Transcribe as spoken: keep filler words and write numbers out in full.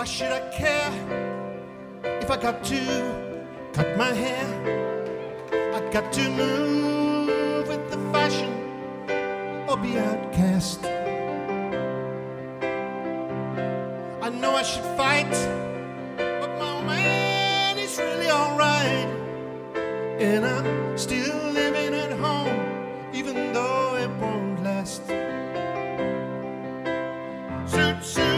should I care if I got to cut my hair? I got to move with the fashion or be outcast. I know I should fight, but my man is really alright. And I'm still living at home, even though it won't last. Suit, suit.